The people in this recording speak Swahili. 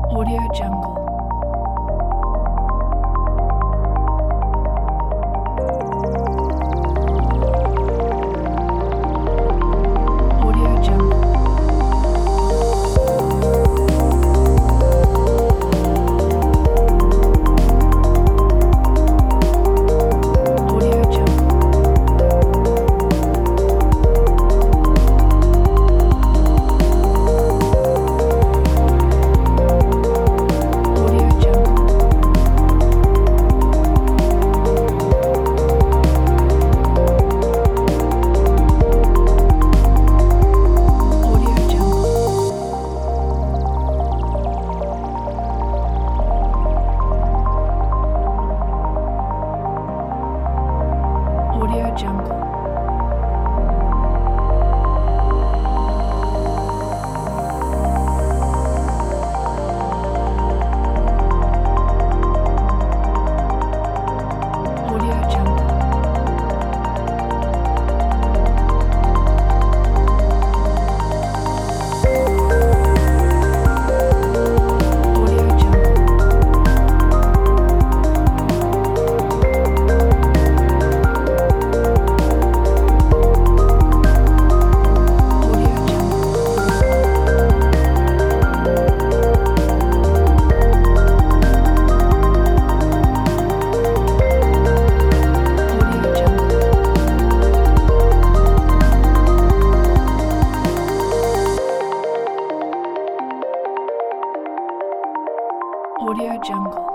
Audio Jungle. Audio Jungle. Audio Jungle. Audio Jungle. Audio Jungle. Audio Jungle. Audio Jungle. Audio Jungle. Audio Jungle. Audio Jungle. Audio Jungle.